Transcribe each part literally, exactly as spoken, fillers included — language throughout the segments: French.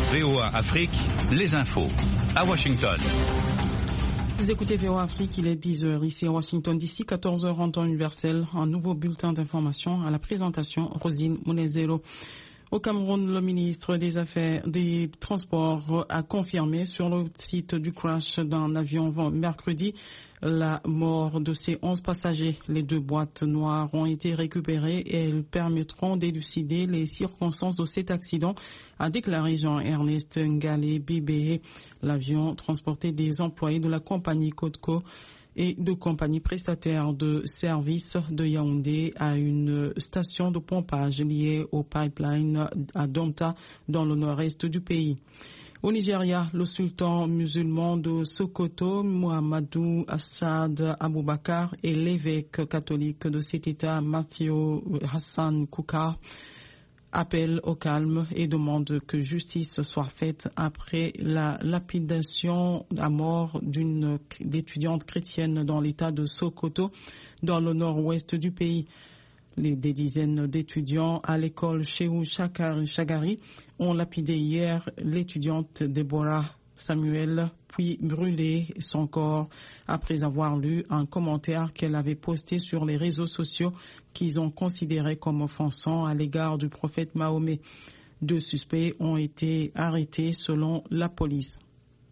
V O A Afrique, les infos. À Washington. Vous écoutez V O A Afrique, il est dix heures ici à Washington D C, quatorze heures en temps universel. Un nouveau bulletin d'information à la présentation, Rosine Munezero. Au Cameroun, le ministre des Affaires des Transports a confirmé sur le site du crash d'un avion mercredi la mort de ces onze passagers. Les deux boîtes noires ont été récupérées et elles permettront d'élucider les circonstances de cet accident, a déclaré Jean-Ernest Ngalé Bibé. L'avion transportait des employés de la compagnie Codco et de compagnies prestataires de services de Yaoundé à une station de pompage liée au pipeline à Domta dans le nord-est du pays. Au Nigeria, le sultan musulman de Sokoto, Muhammadu Assad Aboubakar, et l'évêque catholique de cet État, Matthew Hassan Kukar, appellent au calme et demandent que justice soit faite après la lapidation à mort d'une étudiante chrétienne dans l'État de Sokoto, dans le nord-ouest du pays. Les, des dizaines d'étudiants à l'école Shehu Shagari ont lapidé hier l'étudiante Deborah Samuel, puis brûlé son corps après avoir lu un commentaire qu'elle avait posté sur les réseaux sociaux qu'ils ont considéré comme offensant à l'égard du prophète Mahomet. Deux suspects ont été arrêtés selon la police.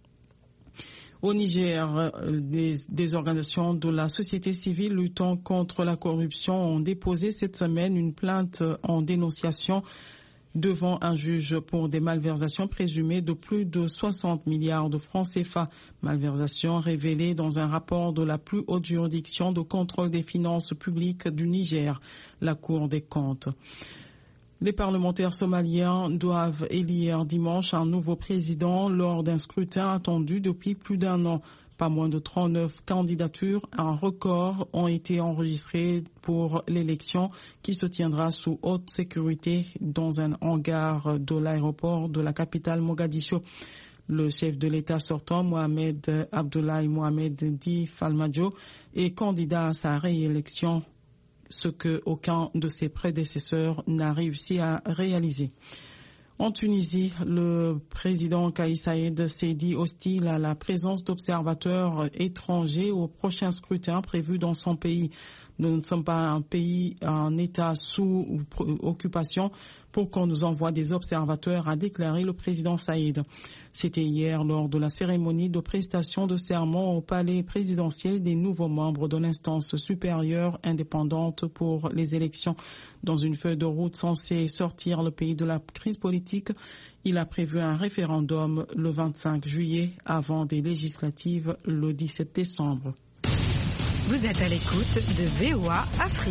Au Niger, des, des organisations de la société civile luttant contre la corruption ont déposé cette semaine une plainte en dénonciation devant un juge pour des malversations présumées de plus de soixante milliards de francs C F A. Malversations révélées dans un rapport de la plus haute juridiction de contrôle des finances publiques du Niger, la Cour des comptes. Les parlementaires somaliens doivent élire dimanche un nouveau président lors d'un scrutin attendu depuis plus d'un an. Pas moins de trente-neuf candidatures, un record, ont été enregistrées pour l'élection qui se tiendra sous haute sécurité dans un hangar de l'aéroport de la capitale Mogadiscio. Le chef de l'État sortant, Mohamed Abdoulaye Mohamed Di Falmajo, est candidat à sa réélection, ce que aucun de ses prédécesseurs n'a réussi à réaliser. En Tunisie, le président Kais Saied s'est dit hostile à la présence d'observateurs étrangers au prochain scrutin prévu dans son pays. Nous ne sommes pas un pays, un État sous occupation pour qu'on nous envoie des observateurs, a déclaré le président Saïd. C'était hier lors de la cérémonie de prestation de serment au palais présidentiel des nouveaux membres de l'instance supérieure indépendante pour les élections. Dans une feuille de route censée sortir le pays de la crise politique, il a prévu un référendum le vingt-cinq juillet avant des législatives le dix-sept décembre. Vous êtes à l'écoute de V O A Afrique.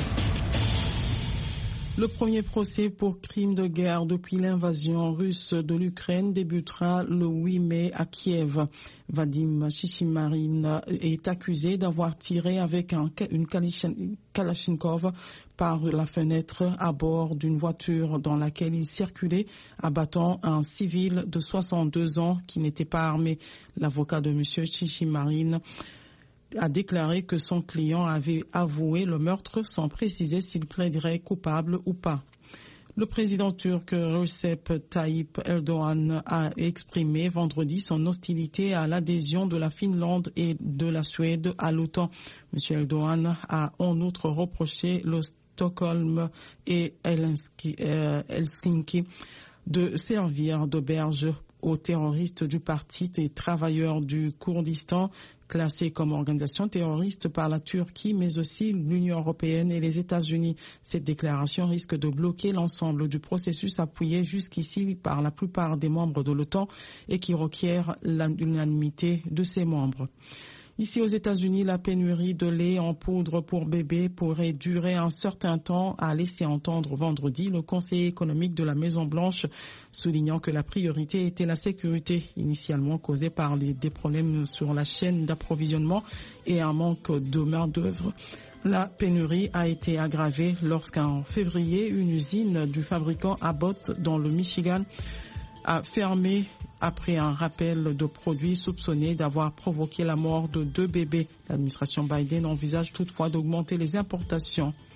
Le premier procès pour crime de guerre depuis l'invasion russe de l'Ukraine débutera le huit mai à Kiev. Vadim Shishimarin est accusé d'avoir tiré avec un, une Kalachnikov par la fenêtre à bord d'une voiture dans laquelle il circulait, abattant un civil de soixante-deux ans qui n'était pas armé. L'avocat de M. Shishimarin a déclaré que son client avait avoué le meurtre sans préciser s'il plaiderait coupable ou pas. Le président turc Recep Tayyip Erdogan a exprimé vendredi son hostilité à l'adhésion de la Finlande et de la Suède à l'OTAN. M. Erdogan a en outre reproché le Stockholm et Helsinki de servir d'auberge aux terroristes du Parti des travailleurs du Kurdistan, classé comme organisation terroriste par la Turquie, mais aussi l'Union européenne et les États-Unis. Cette déclaration risque de bloquer l'ensemble du processus appuyé jusqu'ici par la plupart des membres de l'OTAN et qui requiert l'unanimité de ses membres. Ici aux États-Unis, la pénurie de lait en poudre pour bébés pourrait durer un certain temps, a laissé entendre vendredi le conseiller économique de la Maison-Blanche, soulignant que la priorité était la sécurité, initialement causée par les, des problèmes sur la chaîne d'approvisionnement et un manque de main-d'œuvre. La pénurie a été aggravée lorsqu'en février, une usine du fabricant Abbott dans le Michigan a fermé après un rappel de produits soupçonnés d'avoir provoqué la mort de deux bébés. L'administration Biden envisage toutefois d'augmenter les importations